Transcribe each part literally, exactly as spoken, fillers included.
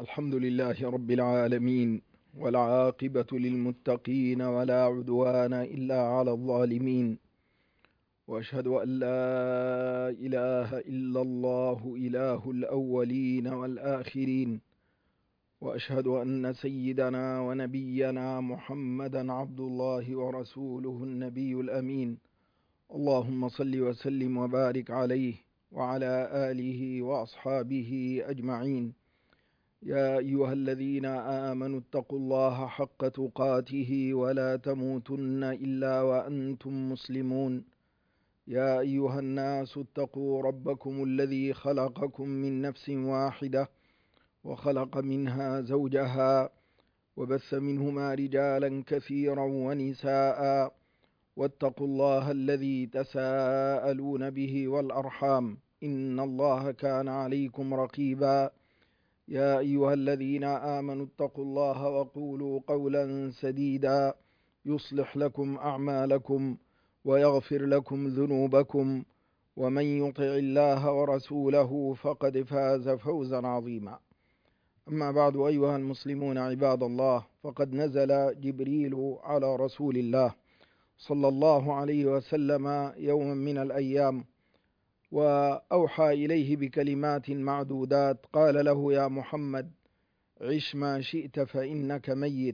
الحمد لله رب العالمين، والعاقبة للمتقين، ولا عدوان إلا على الظالمين. وأشهد أن لا إله إلا الله إله الأولين والآخرين، وأشهد أن سيدنا ونبينا محمدا عبد الله ورسوله النبي الأمين. اللهم صل وسلم وبارك عليه وعلى آله وأصحابه أجمعين. يا أيها الذين آمنوا اتقوا الله حق تقاته ولا تموتن إلا وأنتم مسلمون. يا أيها الناس اتقوا ربكم الذي خلقكم من نفس واحدة وخلق منها زوجها وبث منهما رجالا كثيرا ونساء، واتقوا الله الذي تساءلون به والأرحام، إن الله كان عليكم رقيبا. يا أيها الذين آمنوا اتقوا الله وقولوا قولا سديدا يصلح لكم أعمالكم ويغفر لكم ذنوبكم، ومن يطع الله ورسوله فقد فاز فوزا عظيما. أما بعد، أيها المسلمون عباد الله، فقد نزل جبريل على رسول الله صلى الله عليه وسلم يوما من الأيام، وأوحى إليه بكلمات معدودات. قال له: يا محمد، عش ما شئت فإنك ميت،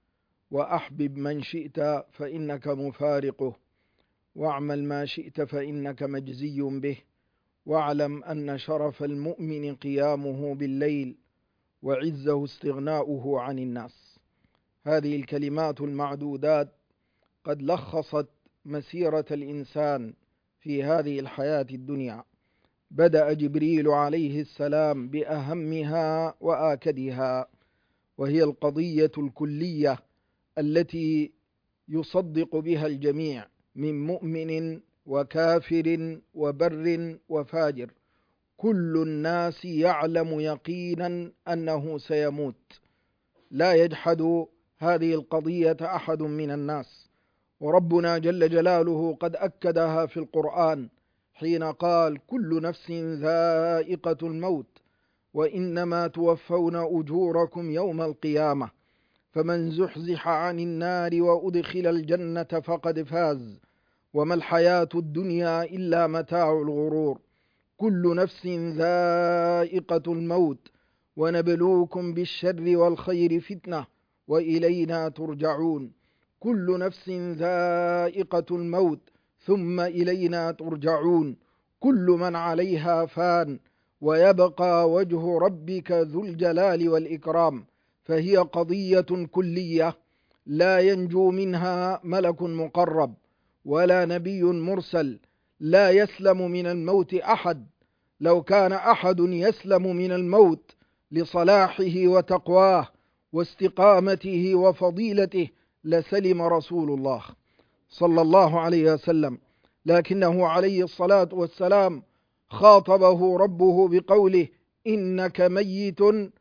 وأحبب من شئت فإنك مفارقه، واعمل ما شئت فإنك مجزي به، واعلم أن شرف المؤمن قيامه بالليل، وعزه استغناؤه عن الناس. هذه الكلمات المعدودات قد لخصت مسيرة الإنسان في هذه الحياة الدنيا. بدأ جبريل عليه السلام بأهمها وآكدها، وهي القضية الكلية التي يصدق بها الجميع من مؤمن وكافر وبر وفاجر. كل الناس يعلم يقينا أنه سيموت، لا يجحد هذه القضية أحد من الناس. وربنا جل جلاله قد أكدها في القرآن حين قال: كل نفس ذائقة الموت، وإنما توفون أجوركم يوم القيامة، فمن زحزح عن النار وأدخل الجنة فقد فاز، وما الحياة الدنيا إلا متاع الغرور. كل نفس ذائقة الموت، ونبلوكم بالشر والخير فتنة، وإلينا ترجعون. كل نفس ذائقة الموت ثم إلينا ترجعون. كل من عليها فان، ويبقى وجه ربك ذو الجلال والإكرام. فهي قضية كلية لا ينجو منها ملك مقرب ولا نبي مرسل. لا يسلم من الموت أحد. لو كان أحد يسلم من الموت لصلاحه وتقواه واستقامته وفضيلته لسلم رسول الله صلى الله عليه وسلم، لكنه عليه الصلاة والسلام خاطبه ربه بقوله: إنك ميت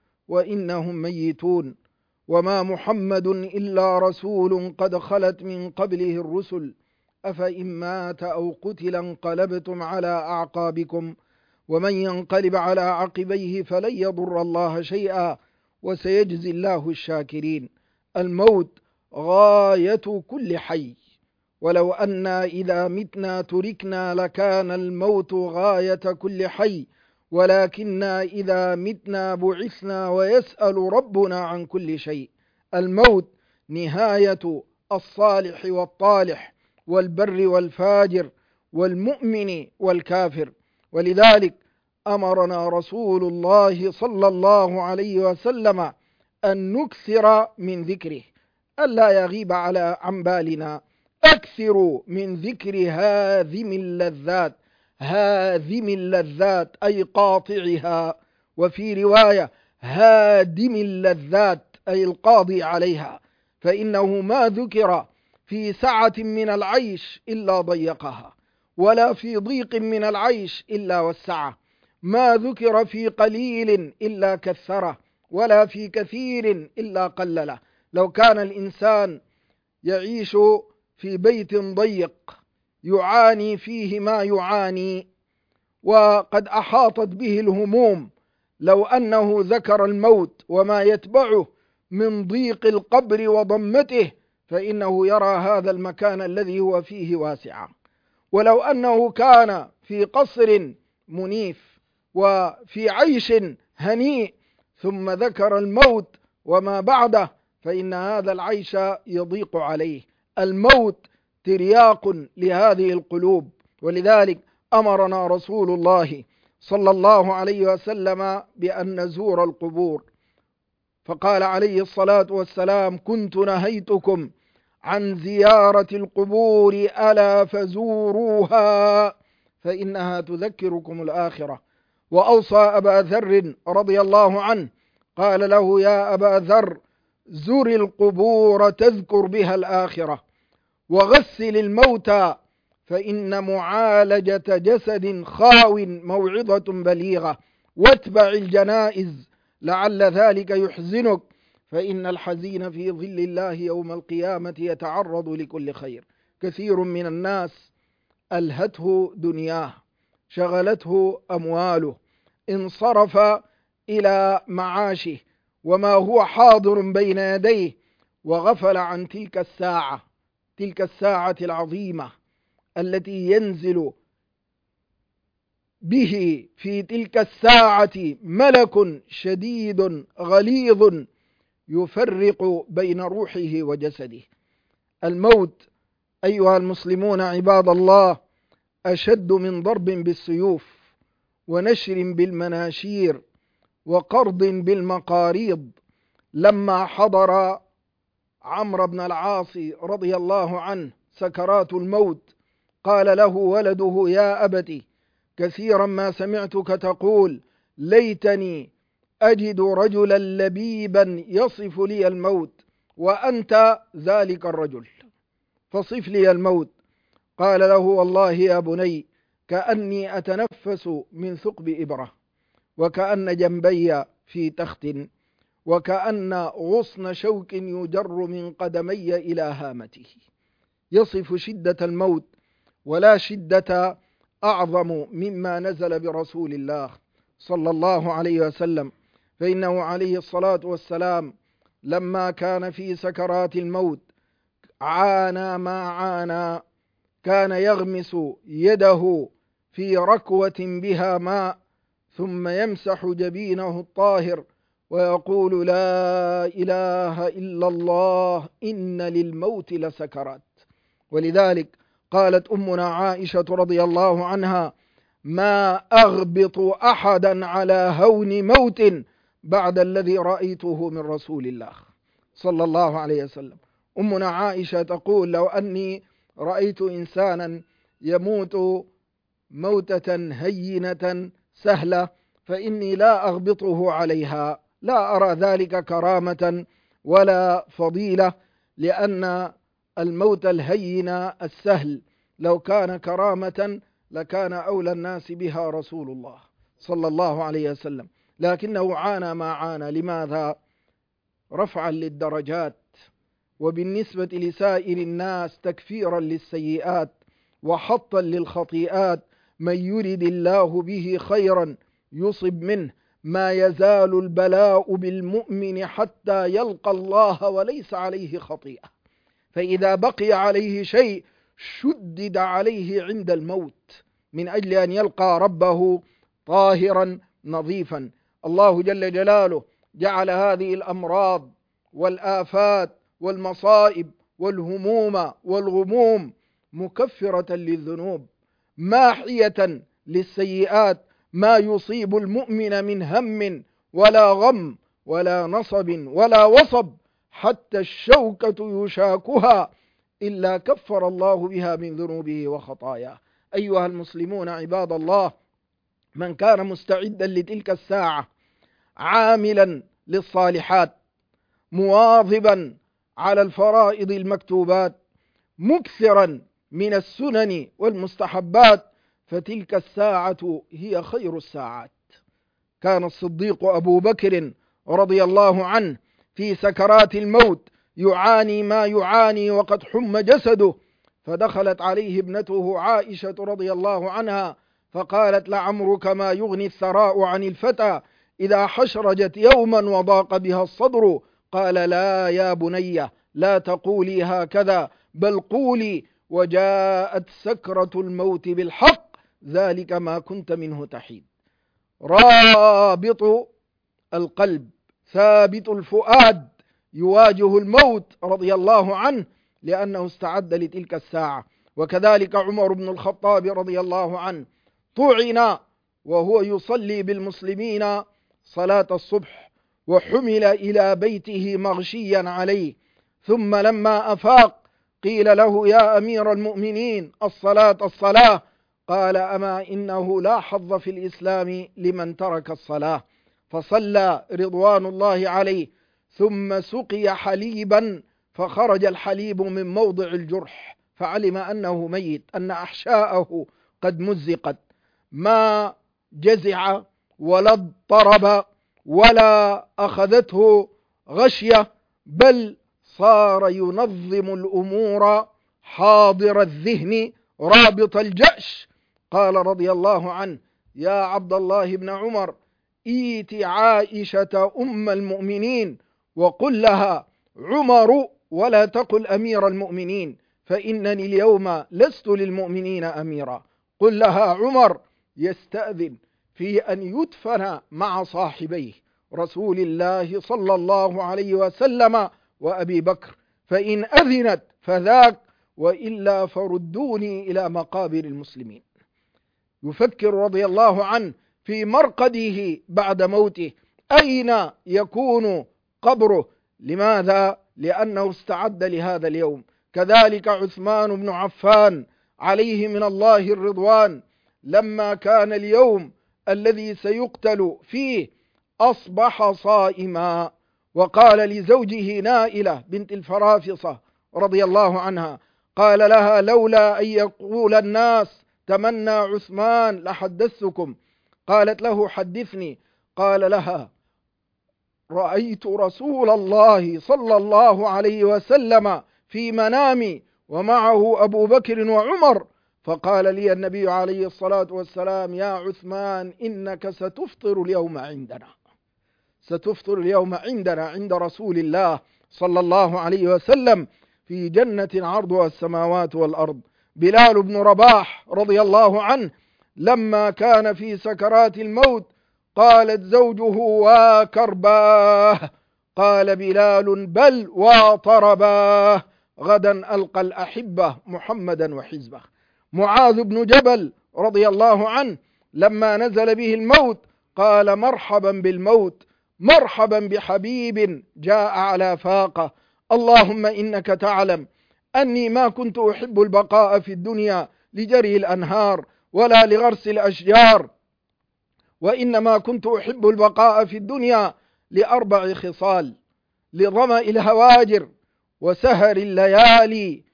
وإنهم ميتون، وما محمد إلا رسول قد خلت من قبله الرسل، أفإن مات أو قتل انقلبتم على أعقابكم، ومن ينقلب على عقبيه فلن يضر الله شيئا، وسيجزي الله الشاكرين. الموت غاية كل حي، ولو أنا إذا متنا تركنا لكان الموت غاية كل حي، ولكننا إذا متنا بعثنا ويسأل ربنا عن كل شيء. الموت نهاية الصالح والطالح، والبر والفاجر، والمؤمن والكافر. ولذلك أمرنا رسول الله صلى الله عليه وسلم أن نكثر من ذكره، ألا يغيب على عن بالنا. أكثروا من ذكر هاذم اللذات. هاذم اللذات أي قاطعها، وفي رواية هادم اللذات أي القاضي عليها، فإنه ما ذكر في سعة من العيش إلا ضيقها، ولا في ضيق من العيش إلا وسعه. ما ذكر في قليل إلا كثره، ولا في كثير إلا قلله. لو كان الإنسان يعيش في بيت ضيق يعاني فيه ما يعاني، وقد أحاطت به الهموم، لو أنه ذكر الموت وما يتبعه من ضيق القبر وضمته فإنه يرى هذا المكان الذي هو فيه واسعا. ولو أنه كان في قصر منيف وفي عيش هنيء ثم ذكر الموت وما بعده فإن هذا العيش يضيق عليه. الموت ترياق لهذه القلوب، ولذلك أمرنا رسول الله صلى الله عليه وسلم بأن نزور القبور، فقال عليه الصلاة والسلام: كنت نهيتكم عن زيارة القبور ألا فزوروها فإنها تذكركم الآخرة. وأوصى أبا ذر رضي الله عنه قال له: يا أبا ذر، زر القبور تذكر بها الآخرة، وغسل الموتى فإن معالجة جسد خاو موعظة بليغة، واتبع الجنائز لعل ذلك يحزنك، فإن الحزين في ظل الله يوم القيامة يتعرض لكل خير. كثير من الناس ألهته دنياه، شغلته أمواله، انصرف إلى معاشه وما هو حاضر بين يديه، وغفل عن تلك الساعة تلك الساعة العظيمة التي ينزل به في تلك الساعة ملك شديد غليظ يفرق بين روحه وجسده. الموت أيها المسلمون عباد الله أشد من ضرب بالسيوف ونشر بالمناشير وقرض بالمقاريض. لما حضر عمرو بن العاص رضي الله عنه سكرات الموت قال له ولده: يا أبت، كثيرا ما سمعتك تقول ليتني أجد رجلا لبيبا يصف لي الموت، وأنت ذلك الرجل، فصف لي الموت. قال له: والله يا بني كأني أتنفس من ثقب إبرة، وكأن جنبي في تخت، وكأن غصن شوك يجر من قدمي إلى هامته. يصف شدة الموت، ولا شدة أعظم مما نزل برسول الله صلى الله عليه وسلم، فإنه عليه الصلاة والسلام لما كان في سكرات الموت عانى ما عانى، كان يغمس يده في ركوة بها ماء ثم يمسح جبينه الطاهر ويقول: لا إله إلا الله إن للموت لسكرات. ولذلك قالت أمنا عائشة رضي الله عنها: ما أغبط أحدا على هون موت بعد الذي رأيته من رسول الله صلى الله عليه وسلم. أمنا عائشة تقول: لو أني رأيت إنسانا يموت موتة هينة سهلة فإني لا أغبطه عليها، لا أرى ذلك كرامة ولا فضيلة، لأن الموت الهين السهل لو كان كرامة لكان أولى الناس بها رسول الله صلى الله عليه وسلم، لكنه عانى ما عانى. لماذا؟ رفعا للدرجات، وبالنسبة لسائر الناس تكفيرا للسيئات وحطا للخطيئات. من يرد الله به خيرا يصب منه، ما يزال البلاء بالمؤمن حتى يلقى الله وليس عليه خطيئة، فإذا بقي عليه شيء شدد عليه عند الموت من أجل أن يلقى ربه طاهرا نظيفا. الله جل جلاله جعل هذه الأمراض والآفات والمصائب والهموم والغموم مكفرة للذنوب، ماحية للسيئات. ما يصيب المؤمن من هم ولا غم ولا نصب ولا وصب حتى الشوكة يشاكها إلا كفر الله بها من ذنوبه وخطاياه. أيها المسلمون عباد الله، من كان مستعدا لتلك الساعة عاملا للصالحات، مواظبا على الفرائض المكتوبات، مكثرا من السنن والمستحبات، فتلك الساعة هي خير الساعات. كان الصديق أبو بكر رضي الله عنه في سكرات الموت يعاني ما يعاني وقد حم جسده، فدخلت عليه ابنته عائشة رضي الله عنها فقالت: لعمرك ما يغني الثراء عن الفتى إذا حشرجت يوما وضاق بها الصدر قال لا يا بني لا تقولي هكذا بل قولي وجاءت سكرة الموت بالحق ذلك ما كنت منه تحيد. رابط القلب ثابت الفؤاد يواجه الموت رضي الله عنه لأنه استعد لتلك الساعة. وكذلك عمر بن الخطاب رضي الله عنه طعن وهو يصلي بالمسلمين صلاة الصبح وحمل إلى بيته مغشيا عليه، ثم لما أفاق قيل له يا أمير المؤمنين الصلاة الصلاة، قال أما إنه لا حظ في الإسلام لمن ترك الصلاة، فصلى رضوان الله عليه ثم سقي حليبا فخرج الحليب من موضع الجرح فعلم أنه ميت، أن أحشاءه قد مزقت، ما جزع ولا اضطرب ولا أخذته غشية، بل صار ينظم الأمور حاضر الذهن رابط الجأش. قال رضي الله عنه يا عبد الله بن عمر إيت عائشة أم المؤمنين وقل لها عمر ولا تقل أمير المؤمنين فإنني اليوم لست للمؤمنين أميرا، قل لها عمر يستأذن في أن يدفن مع صاحبيه رسول الله صلى الله عليه وسلم وأبي بكر، فإن أذنت فذاك وإلا فردوني إلى مقابر المسلمين. يفكر رضي الله عنه في مرقده بعد موته أين يكون قبره، لماذا؟ لأنه استعد لهذا اليوم. كذلك عثمان بن عفان عليه من الله الرضوان لما كان اليوم الذي سيقتل فيه أصبح صائما، وقال لزوجه نائلة بنت الفرافصة رضي الله عنها قال لها لولا أن يقول الناس تمنى عثمان لحدثتكم، قالت له حدثني، قال لها رأيت رسول الله صلى الله عليه وسلم في منامي ومعه أبو بكر وعمر، فقال لي النبي عليه الصلاة والسلام يا عثمان إنك ستفطر اليوم عندنا، ستفطر اليوم عندنا عند رسول الله صلى الله عليه وسلم في جنة عرضها السماوات والأرض. بلال بن رباح رضي الله عنه لما كان في سكرات الموت قالت زوجه وكرباه، قال بلال بل وطرباه، غدا ألقى الأحبة محمدا وحزبه. معاذ بن جبل رضي الله عنه لما نزل به الموت قال مرحبا بالموت، مرحبا بحبيب جاء على فاقة، اللهم إنك تعلم أني ما كنت أحب البقاء في الدنيا لجري الأنهار ولا لغرس الأشجار، وإنما كنت أحب البقاء في الدنيا لأربع خصال: لظمأ الهواجر وسهر الليالي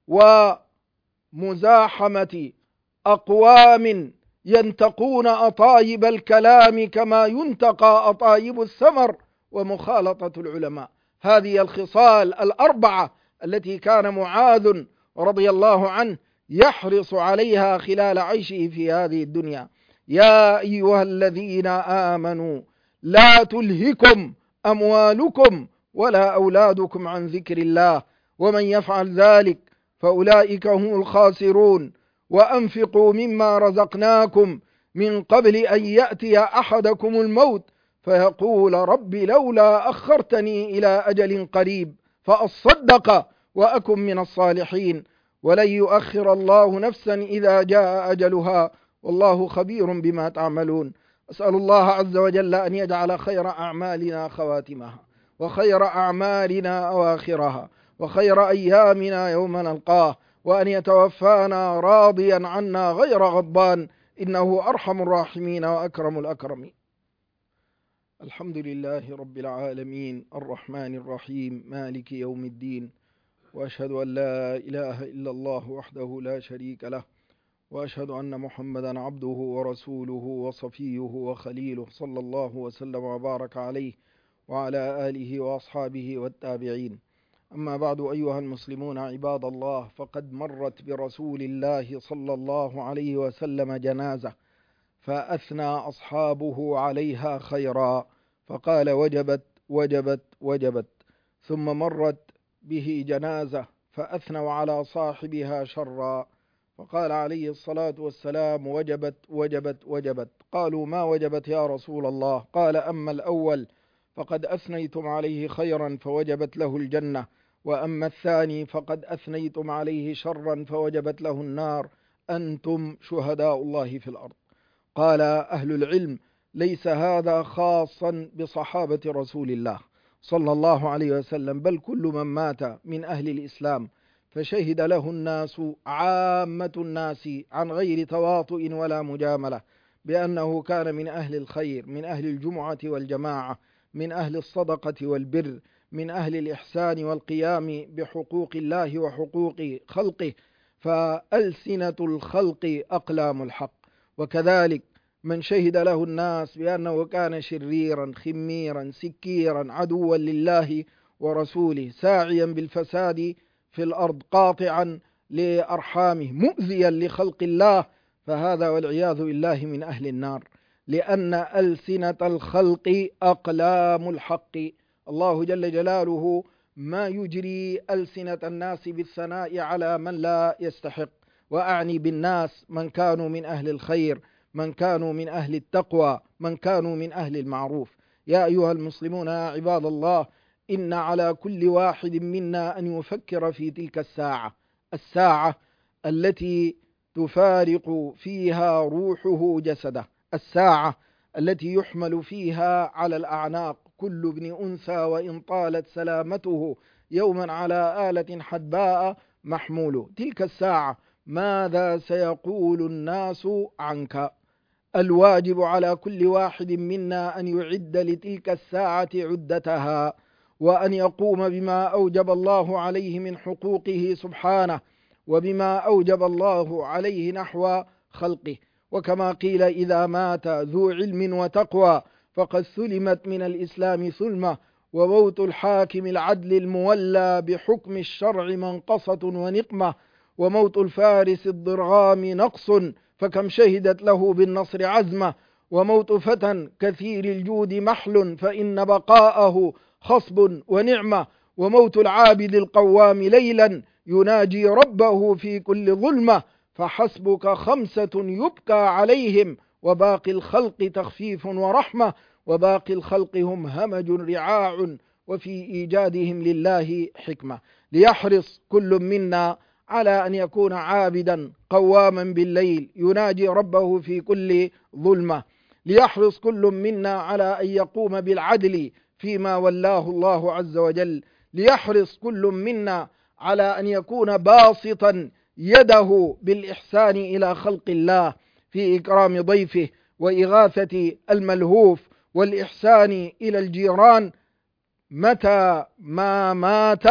ومزاحمة أقوام ينتقون أطايب الكلام كما ينتقى أطايب الثمر، ومخالطة العلماء. هذه الخصال الأربعة التي كان معاذ رضي الله عنه يحرص عليها خلال عيشه في هذه الدنيا. يا أيها الذين آمنوا لا تلهكم أموالكم ولا أولادكم عن ذكر الله ومن يفعل ذلك فأولئك هم الخاسرون، وأنفقوا مما رزقناكم من قبل أن يأتي أحدكم الموت فيقول رب لولا أخرتني إلى أجل قريب فأصدق وأكن من الصالحين، ولن يؤخر الله نفسا إذا جاء أجلها والله خبير بما تعملون. أسأل الله عز وجل أن يجعل خير أعمالنا خواتمها وخير أعمالنا أواخرها وخير أيامنا يوم نلقاه، وأن يتوفانا راضيا عنا غير غضبان، إنه أرحم الراحمين وأكرم الأكرمين. الحمد لله رب العالمين الرحمن الرحيم مالك يوم الدين، وأشهد أن لا إله إلا الله وحده لا شريك له، وأشهد أن محمدا عبده ورسوله وصفيه وخليله صلى الله وسلم وبارك عليه وعلى آله وأصحابه والتابعين. أما بعد، أيها المسلمون عباد الله، فقد مرت برسول الله صلى الله عليه وسلم جنازة، فأثنى أصحابه عليها خيرا فقال وجبت وجبت وجبت. ثم مرت به جنازة فأثنوا على صاحبها شرا فقال عليه الصلاة والسلام وجبت وجبت وجبت. قالوا ما وجبت يا رسول الله؟ قال أما الأول فقد أثنيتم عليه خيرا فوجبت له الجنة، وأما الثاني فقد أثنيتم عليه شرا فوجبت له النار، أنتم شهداء الله في الأرض. قال أهل العلم ليس هذا خاصا بصحابة رسول الله صلى الله عليه وسلم، بل كل من مات من أهل الإسلام فشهد له الناس عامة الناس عن غير تواطؤ ولا مجاملة بأنه كان من أهل الخير، من أهل الجمعة والجماعة، من أهل الصدقة والبر، من أهل الإحسان والقيام بحقوق الله وحقوق خلقه، فألسنة الخلق أقلام الحق. وكذلك من شهد له الناس بأنه كان شريرا خميرا سكيرا عدوا لله ورسوله ساعيا بالفساد في الأرض قاطعا لأرحامه مؤذيا لخلق الله، فهذا والعياذ بالله من أهل النار، لأن ألسنة الخلق أقلام الحق. الله جل جلاله ما يجري ألسنة الناس بالثناء على من لا يستحق، وأعني بالناس من كانوا من أهل الخير، من كانوا من أهل التقوى، من كانوا من أهل المعروف. يا أيها المسلمون يا عباد الله، إن على كل واحد منا أن يفكر في تلك الساعة، الساعة التي تفارق فيها روحه جسده، الساعة التي يحمل فيها على الأعناق كل ابن أنثى وإن طالت سلامته يوما على آلة حدباء محمول. تلك الساعة ماذا سيقول الناس عنك؟ الواجب على كل واحد منا أن يعد لتلك الساعة عدتها، وأن يقوم بما أوجب الله عليه من حقوقه سبحانه، وبما أوجب الله عليه نحو خلقه. وكما قيل إذا مات ذو علم وتقوى فقد سلمت من الإسلام ثلمة، وموت الحاكم العدل المولى بحكم الشرع منقصة ونقمة، وموت الفارس الضرغام نقص فكم شهدت له بالنصر عزمة، وموت فتى كثير الجود محل فإن بقاءه خصب ونعمة، وموت العابد القوام ليلا يناجي ربه في كل ظلمة، فحسبك خمسة يبكى عليهم وباقي الخلق تخفيف ورحمة، وباقي الخلق هم همج رعاع وفي إيجادهم لله حكمة. ليحرص كل منا على أن يكون عابدا قواما بالليل يناجي ربه في كل ظلمة، ليحرص كل منا على أن يقوم بالعدل فيما ولاه الله عز وجل، ليحرص كل منا على أن يكون باسطا يده بالإحسان إلى خلق الله في إكرام ضيفه وإغاثة الملهوف والإحسان إلى الجيران. متى ما مات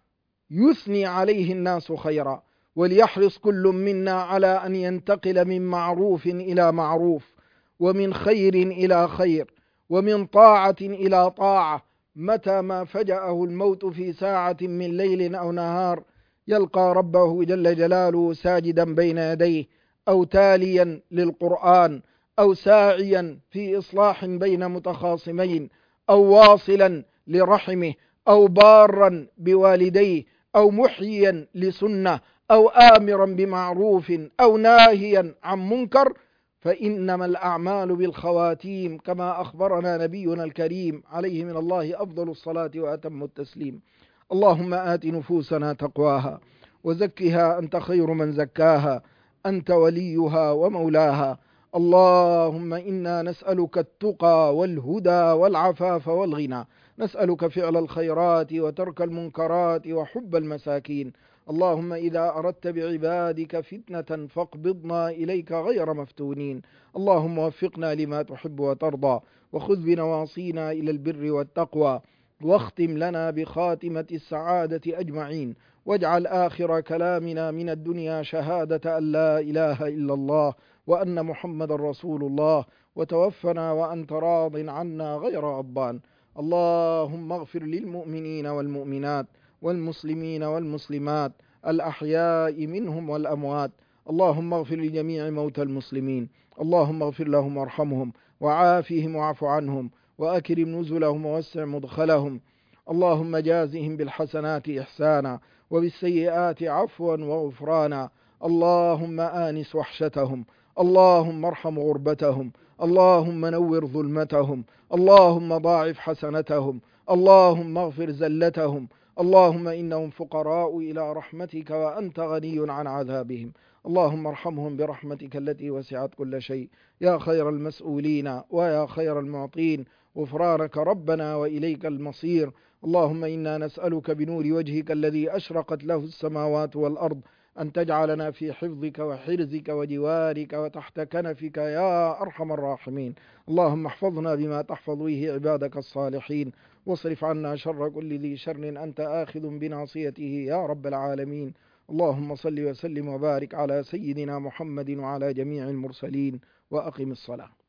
يثني عليه الناس خيرا، وليحرص كل منا على أن ينتقل من معروف إلى معروف، ومن خير إلى خير، ومن طاعة إلى طاعة. متى ما فجأه الموت في ساعة من ليل أو نهار يلقى ربه جل جلاله ساجدا بين يديه، أو تاليا للقرآن، أو ساعيا في إصلاح بين متخاصمين، أو واصلا لرحمه، أو بارا بوالديه، أو محييا لسنة، أو آمرا بمعروف، أو ناهيا عن منكر، فإنما الأعمال بالخواتيم كما أخبرنا نبينا الكريم عليه من الله أفضل الصلاة وأتم التسليم. اللهم آت نفوسنا تقواها وزكها أنت خير من زكاها، أنت وليها ومولاها. اللهم إنا نسألك التقى والهدى والعفاف والغنى، نسألك فعل الخيرات وترك المنكرات وحب المساكين. اللهم إذا أردت بعبادك فتنة فاقبضنا إليك غير مفتونين. اللهم وفقنا لما تحب وترضى، وخذ بنواصينا إلى البر والتقوى، واختم لنا بخاتمة السعادة أجمعين، واجعل آخر كلامنا من الدنيا شهادة أن لا إله إلا الله وأن محمد رسول الله، وتوفنا وأنت راض عنا غير غضبان. اللهم اغفر للمؤمنين والمؤمنات والمسلمين والمسلمات الأحياء منهم والأموات. اللهم اغفر لجميع موتى المسلمين، اللهم اغفر لهم وارحمهم وعافهم واعف عنهم وأكرم نزلهم ووسع مدخلهم، اللهم جازهم بالحسنات إحسانا وبالسيئات عفوا وغفرانا، اللهم آنس وحشتهم، اللهم ارحم غربتهم، اللهم نور ظلمتهم، اللهم ضاعف حسنتهم، اللهم اغفر زلتهم، اللهم إنهم فقراء إلى رحمتك وأنت غني عن عذابهم، اللهم ارحمهم برحمتك التي وسعت كل شيء، يا خير المسؤولين ويا خير المعطين، غفرانك ربنا وإليك المصير. اللهم إنا نسألك بنور وجهك الذي أشرقت له السماوات والأرض أن تجعلنا في حفظك وحرزك وجوارك وتحت كنفك يا أرحم الراحمين. اللهم احفظنا بما تحفظ به عبادك الصالحين، واصرف عنا شر كل ذي شر أنت آخذ بناصيته يا رب العالمين. اللهم صل وسلم وبارك على سيدنا محمد وعلى جميع المرسلين، وأقم الصلاة.